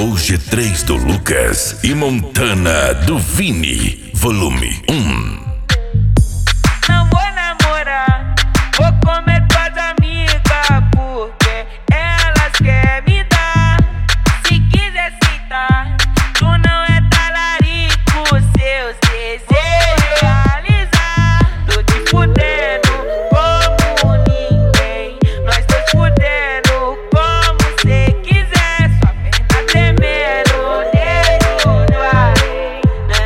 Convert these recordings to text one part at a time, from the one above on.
o G3 do Lucas e Montana do Vini, volume 1. Não vou namorar, vou comer tuas amigas, porque elas querem me dar. Se quiser citar, tu não é talarico, seus desejos realizar. Tô te fudendo como ninguém, nós tô fudendo como cê quiser. Sua perna tremendo, dedo no arém.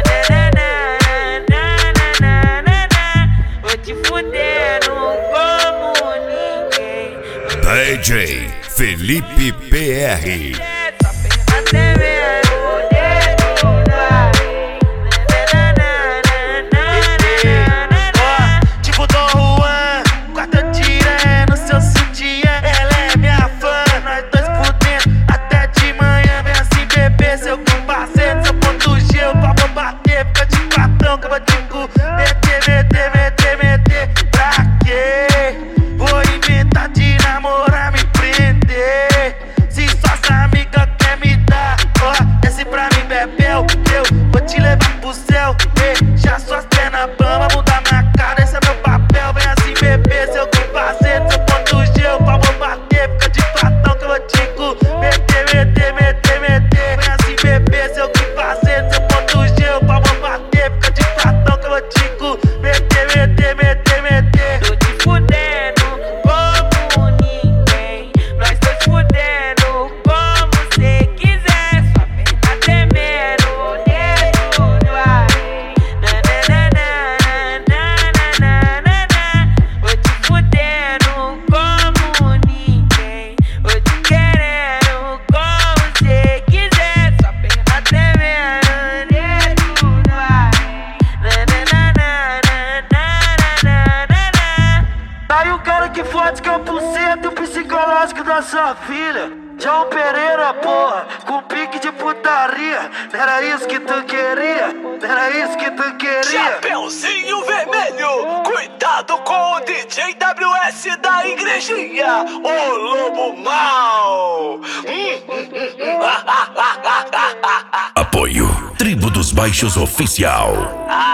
Tô te fudendo como ninguém. DJ Felipe PR. Sua perna tremendo, dedo no arém. Tipo Dom Juan, quarta tira no seu sutiã. Ela é minha fã, nós dois fudendo até de manhã. Vem assim bebê, seu parceiro, seu ponto G. Eu vou bater, fica de quatão que eu vou te meter. Pra quê? Vou inventar de namorar, me prender. Se suas amigas quer me dar, ó, desce pra mim, bebel. Eu vou te levar pro céu, deixa suas pernas bambas, mudar minha cara, esse é meu papel. Vem assim bebê, seu parceiro, seu ponto G. Eu vou bater, fica de quatão que eu vou te meter. Vem assim bebê, seu parceiro, seu ponto G. Eu vou bater, fica de quatão que eu vou te meter. Tô te fudendo como ninguém, nós tô te fudendo como cê quiser. Sua perna tremendo, dedo no arém. Tô te fudendo como ninguém, tô te querendo como cê quiser. Sua perna tremendo, dedo no arém. Aí o cara que fode 100% o psicológico da sua filha. João Pereira, porra, com pique de putaria. Não era isso que tu queria? Não era isso que tu queria? Chapeuzinho vermelho, cuidado com o DJ WS da igrejinha, o lobo mau. Apoio Tribo dos Baixos Oficial.